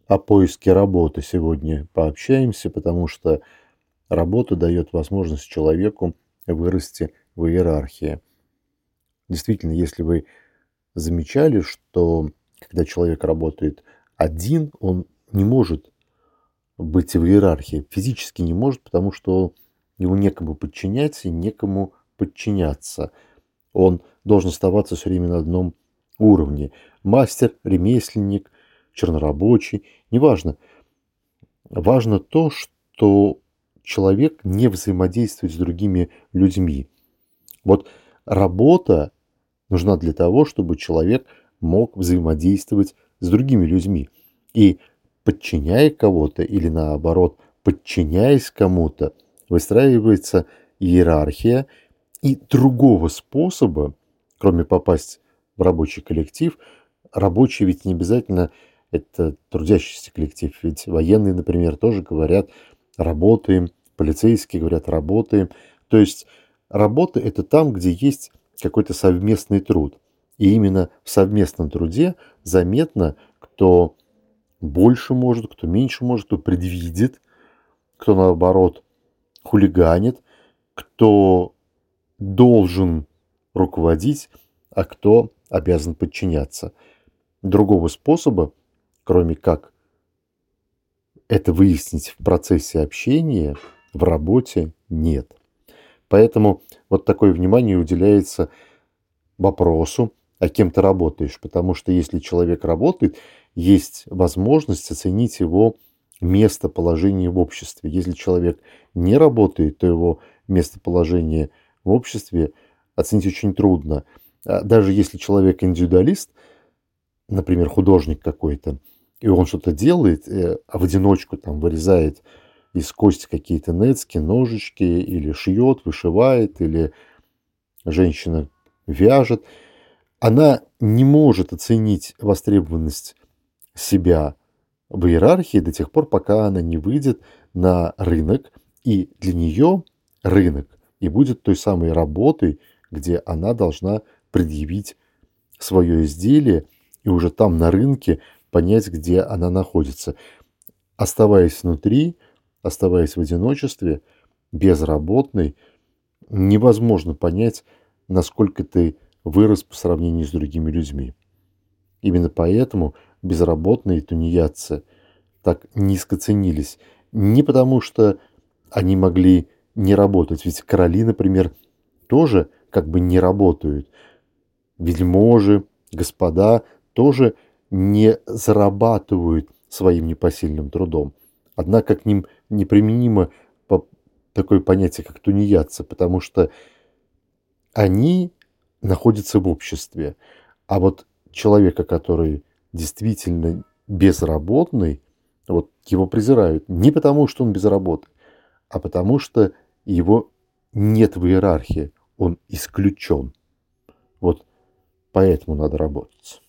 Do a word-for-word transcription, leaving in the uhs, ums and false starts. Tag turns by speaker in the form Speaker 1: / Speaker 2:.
Speaker 1: о поиске работы сегодня пообщаемся, потому что работа дает возможность человеку вырасти в иерархии. Действительно, если вы замечали, что когда человек работает один, он не может быть в иерархии, физически не может, потому что ему некому подчиняться и некому подчиняться. Он должен оставаться все время на одном уровне. Мастер, ремесленник, чернорабочий, неважно. Важно то, что человек не взаимодействует с другими людьми. Вот работа нужна для того, чтобы человек мог взаимодействовать с другими людьми. И подчиняя кого-то или наоборот, подчиняясь кому-то, выстраивается иерархия, и другого способа, кроме попасть в рабочий коллектив, рабочий ведь не обязательно это трудящийся коллектив, ведь военные, например, тоже говорят «работаем», полицейские говорят «работаем». То есть работа – это там, где есть какой-то совместный труд. И именно в совместном труде заметно, кто больше может, кто меньше может, кто предвидит, кто, наоборот, хулиганит, кто должен руководить, а кто обязан подчиняться. Другого способа, кроме как это выяснить в процессе общения, в работе нет. Поэтому вот такое внимание уделяется вопросу, а кем ты работаешь. Потому что если человек работает, есть возможность оценить его местоположение в обществе. Если человек не работает, то его местоположение в обществе оценить очень трудно. А даже если человек индивидуалист, например, художник какой-то, и он что-то делает, э, а в одиночку там вырезает из кости какие-то нецки, ножички, или шьет, вышивает, или женщина вяжет, она не может оценить востребованность себя в иерархии до тех пор, пока она не выйдет на рынок, и для нее рынок и будет той самой работой, где она должна предъявить свое изделие и уже там на рынке понять, где она находится. Оставаясь внутри, оставаясь в одиночестве, безработной, невозможно понять, насколько ты вырос по сравнению с другими людьми. Именно поэтому безработные тунеядцы так низко ценились. Не потому, что они могли не работать, ведь короли, например, тоже как бы не работают. Вельможи, господа тоже не зарабатывают своим непосильным трудом. Однако к ним неприменимо такое понятие, как тунеядцы, потому что они находятся в обществе. А вот человека, который действительно безработный, вот его презирают не потому, что он без работы, а потому что его нет в иерархии, он исключен. Вот поэтому надо работать.